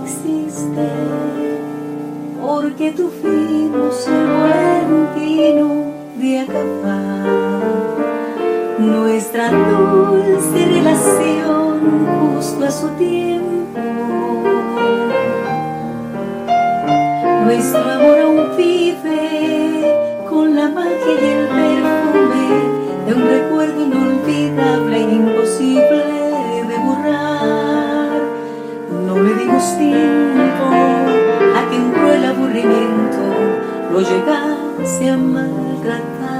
existe, porque tuvimos el buen tino de acabar nuestra dulce relación justo a su tiempo. Nuestro amor aún vive con la magia y el perfume de un recuerdo inolvidable e imposible de borrar. No le dimos tiempo a que un cruel aburrimiento lo llegase a maltratar.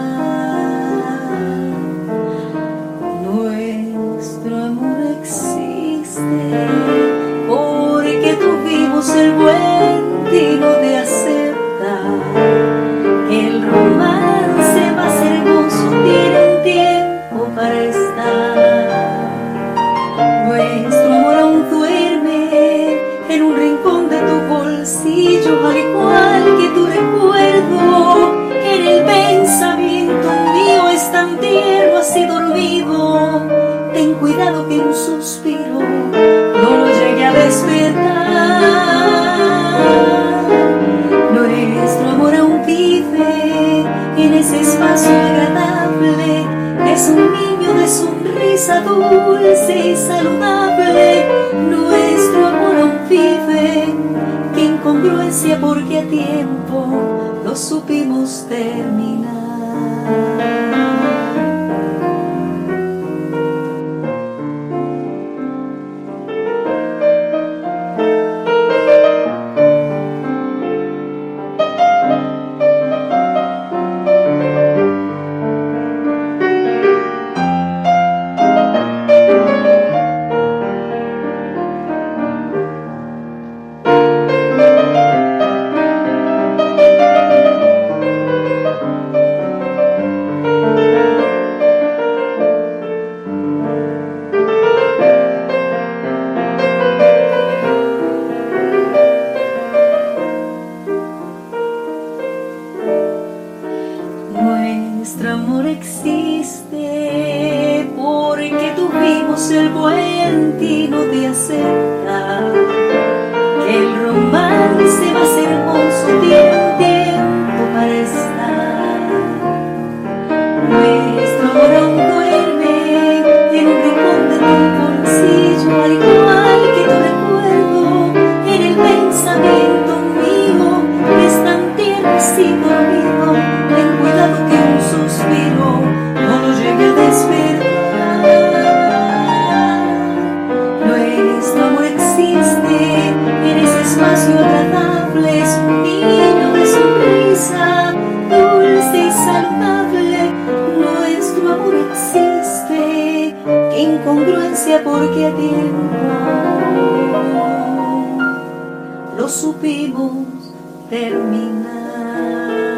Nuestro amor existe porque tuvimos el buen tino de aceptar que el romance más hermoso tiene un tiempo para estar. Nuestro amor aún duerme en un rincón de tu bolsillo, al igual que tu recuerdo en el pensamiento mío es tan tierno así dormido. Ten cuidado que un suspiro no lo llegue a despertar. Nuestro amor aún vive en ese espacio agradable, es un niño de sonrisa dulce y saludable. Nuestro amor aún vive, qué incongruencia porque a tiempo lo supimos terminar. Nuestro amor existe porque tuvimos el buen tino de aceptar que el romance más hermoso tiene un tiempo para estar. Nuestro amor aún duerme en un rincón de tu bolsillo, al igual que tu recuerdo en el pensamiento mío es tan tierno así dormido. Ten cuidado que un suspiro no lo llegue a despertar. Nuestro amor existe en ese espacio agradable, es un niño de sonrisa dulce y saludable. Nuestro amor existe, qué incongruencia porque a tiempo lo supimos terminar.